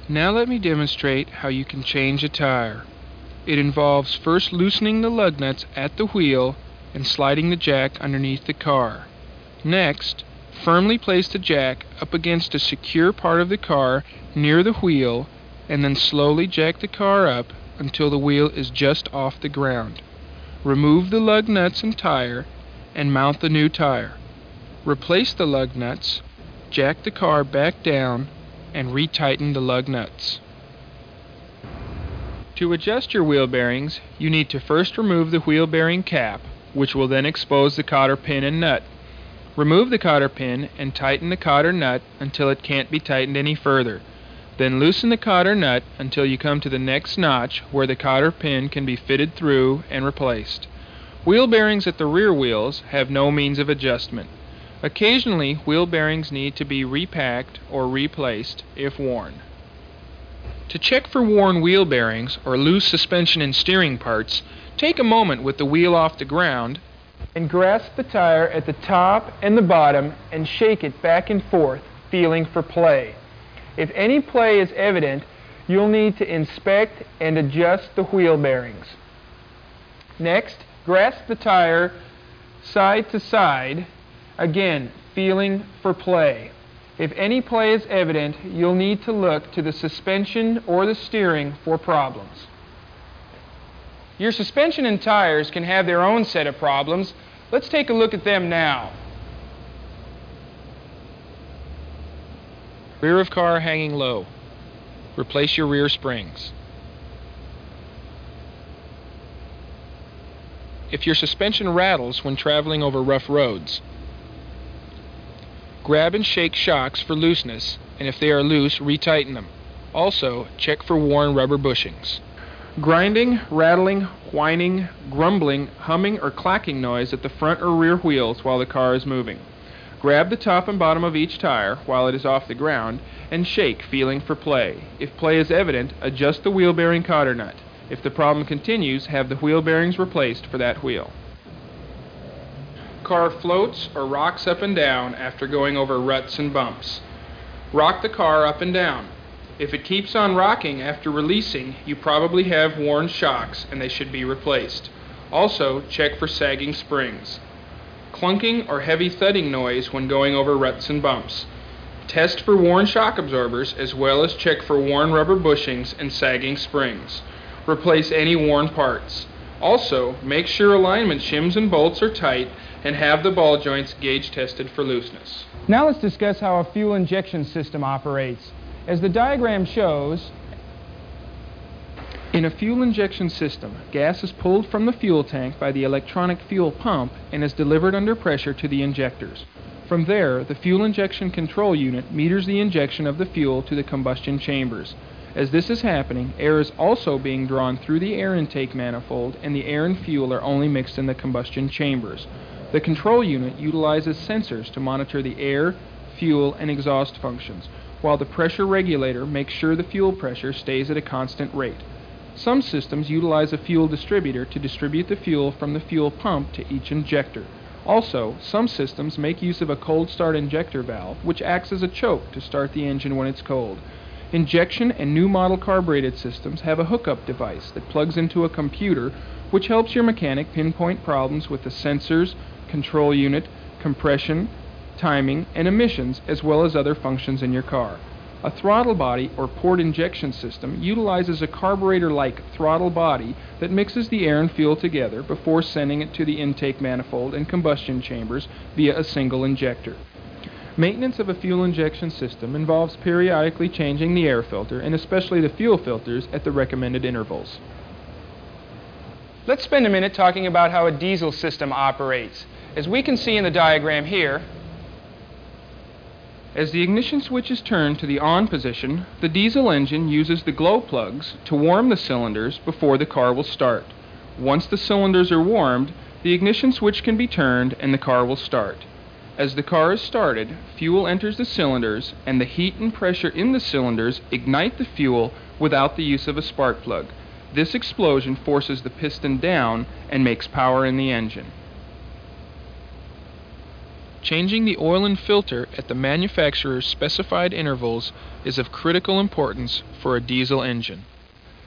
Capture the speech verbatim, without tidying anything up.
Now let me demonstrate how you can change a tire. It involves first loosening the lug nuts at the wheel and sliding the jack underneath the car. Next, firmly place the jack up against a secure part of the car near the wheel and then slowly jack the car up until the wheel is just off the ground. Remove the lug nuts and tire and mount the new tire. Replace the lug nuts, jack the car back down, and retighten the lug nuts. To adjust your wheel bearings, you need to first remove the wheel bearing cap, which will then expose the cotter pin and nut. Remove the cotter pin and tighten the cotter nut until it can't be tightened any further. Then loosen the cotter nut until you come to the next notch where the cotter pin can be fitted through and replaced. Wheel bearings at the rear wheels have no means of adjustment. Occasionally, wheel bearings need to be repacked or replaced if worn. To check for worn wheel bearings or loose suspension and steering parts, take a moment with the wheel off the ground and grasp the tire at the top and the bottom and shake it back and forth, feeling for play. If any play is evident, you'll need to inspect and adjust the wheel bearings. Next, grasp the tire side to side, again, feeling for play. If any play is evident, you'll need to look to the suspension or the steering for problems. Your suspension and tires can have their own set of problems. Let's take a look at them now. Rear of car hanging low. Replace your rear springs. If your suspension rattles when traveling over rough roads, grab and shake shocks for looseness, and if they are loose, retighten them. Also, check for worn rubber bushings. Grinding, rattling, whining, grumbling, humming, or clacking noise at the front or rear wheels while the car is moving. Grab the top and bottom of each tire while it is off the ground and shake, feeling for play. If play is evident, adjust the wheel bearing cotter nut. If the problem continues, have the wheel bearings replaced for that wheel. Car floats or rocks up and down after going over ruts and bumps. Rock the car up and down. If it keeps on rocking after releasing, you probably have worn shocks and they should be replaced. Also, check for sagging springs. Clunking or heavy thudding noise when going over ruts and bumps. Test for worn shock absorbers as well as check for worn rubber bushings and sagging springs. Replace any worn parts. Also, make sure alignment shims and bolts are tight and have the ball joints gauge tested for looseness. Now let's discuss how a fuel injection system operates. As the diagram shows, in a fuel injection system, gas is pulled from the fuel tank by the electronic fuel pump and is delivered under pressure to the injectors. From there, the fuel injection control unit meters the injection of the fuel to the combustion chambers. As this is happening, air is also being drawn through the air intake manifold, and the air and fuel are only mixed in the combustion chambers. The control unit utilizes sensors to monitor the air, fuel, and exhaust functions, while the pressure regulator makes sure the fuel pressure stays at a constant rate. Some systems utilize a fuel distributor to distribute the fuel from the fuel pump to each injector. Also, some systems make use of a cold start injector valve, which acts as a choke to start the engine when it's cold. Injection and new model carbureted systems have a hookup device that plugs into a computer, which helps your mechanic pinpoint problems with the sensors, control unit, compression, timing, and emissions, as well as other functions in your car. A throttle body or port injection system utilizes a carburetor-like throttle body that mixes the air and fuel together before sending it to the intake manifold and combustion chambers via a single injector. Maintenance of a fuel injection system involves periodically changing the air filter and especially the fuel filters at the recommended intervals. Let's spend a minute talking about how a diesel system operates. As we can see in the diagram here, as the ignition switch is turned to the on position, the diesel engine uses the glow plugs to warm the cylinders before the car will start. Once the cylinders are warmed, the ignition switch can be turned and the car will start. As the car is started, fuel enters the cylinders, and the heat and pressure in the cylinders ignite the fuel without the use of a spark plug. This explosion forces the piston down and makes power in the engine. Changing the oil and filter at the manufacturer's specified intervals is of critical importance for a diesel engine.